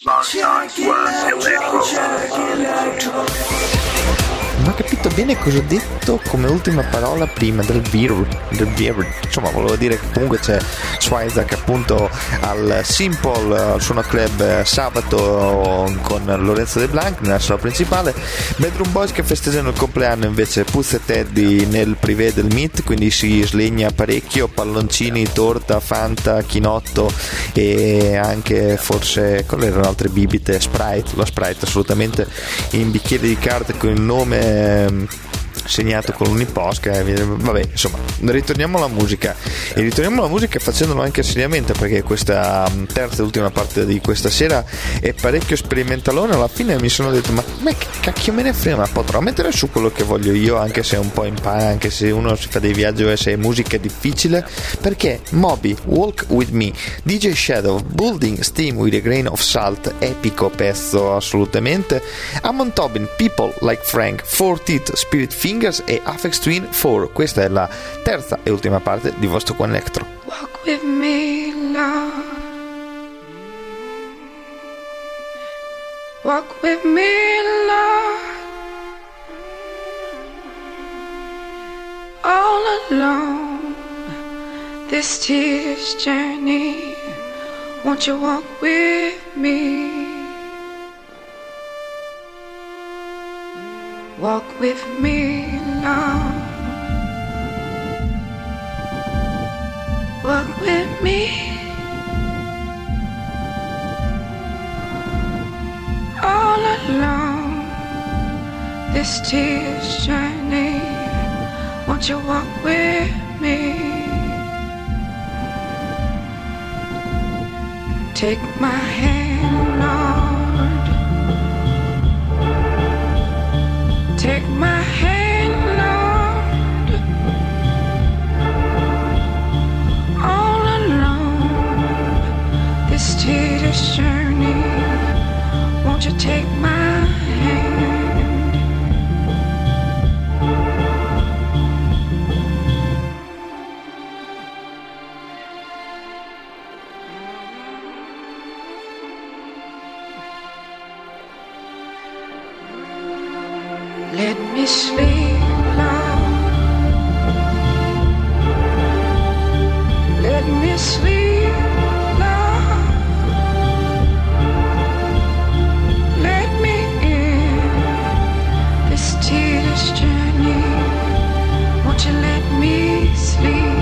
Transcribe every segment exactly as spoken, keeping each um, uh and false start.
Non ho capito bene cosa ho detto come ultima parola prima del beer, del beer. Insomma, volevo dire che comunque c'è Schweizak appunto al Simple, al suono club sabato con Lorenzo De Blanc nella sala principale. Bedroom Boys che festeggiano il compleanno invece Puzz e Teddy nel privé del Meet, quindi si slegna parecchio, palloncini, torta, Fanta, chinotto e anche forse quelle erano altre bibite, Sprite, lo Sprite assolutamente in bicchiere di carta con il nome segnato con l'uniposca. Vabbè, insomma, ritorniamo alla musica e ritorniamo alla musica facendolo anche seriamente, perché questa terza e ultima parte di questa sera è parecchio sperimentalone. Alla fine mi sono detto ma, ma che cacchio me ne frega, ma potrò mettere su quello che voglio io, anche se è un po' in pan, anche se uno si fa dei viaggi e se è musica è difficile, perché Moby, Walk With Me, D J Shadow, Building Steam With A Grain Of Salt, epico pezzo assolutamente, Amon Tobin, People Like Frank, Four Teeth, Spirit Fingers e Aphex Twin quattro. Questa è la terza e ultima parte di Vostok One Electro. Walk with me, love. Walk with me, love. All alone, this tear's journey. Won't you walk with me? Walk with me, love. Walk with me. All alone, this tear's journey. Won't you walk with me? Take my hand, Lord. Take my hand, Lord. All alone, this tedious journey. Won't you take my hand? Let me sleep, love. Let me sleep, love. Let me in this tedious journey. Won't you let me sleep?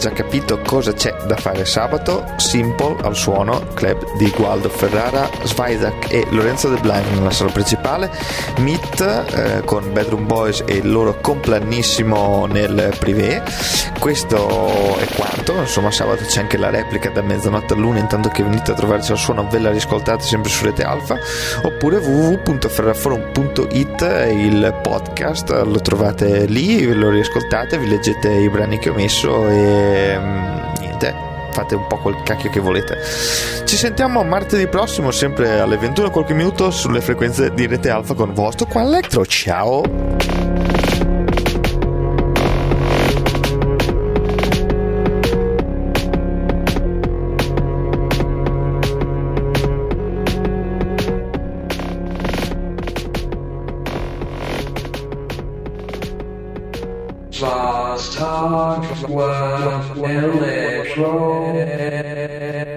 già capito cosa c'è da fare sabato. Simple al suono, club di Gualdo Ferrara, Svajdak e Lorenzo De Blanc nella sala principale, Meet eh, con Bedroom Boys e il loro compleannissimo nel privé. Questo è quanto, insomma sabato c'è anche la replica da mezzanotte all'una, intanto che venite a trovarci al suono ve la riscoltate sempre su Rete Alfa, oppure w w w punto ferraforum punto it, il podcast lo trovate lì, ve lo riascoltate, vi leggete i brani che ho messo e niente, fate un po' quel cacchio che volete. Ci sentiamo martedì prossimo sempre alle ventuno qualche minuto sulle frequenze di Rete Alfa con vostro Qua Electro. Ciao. Fast talk, well, electro.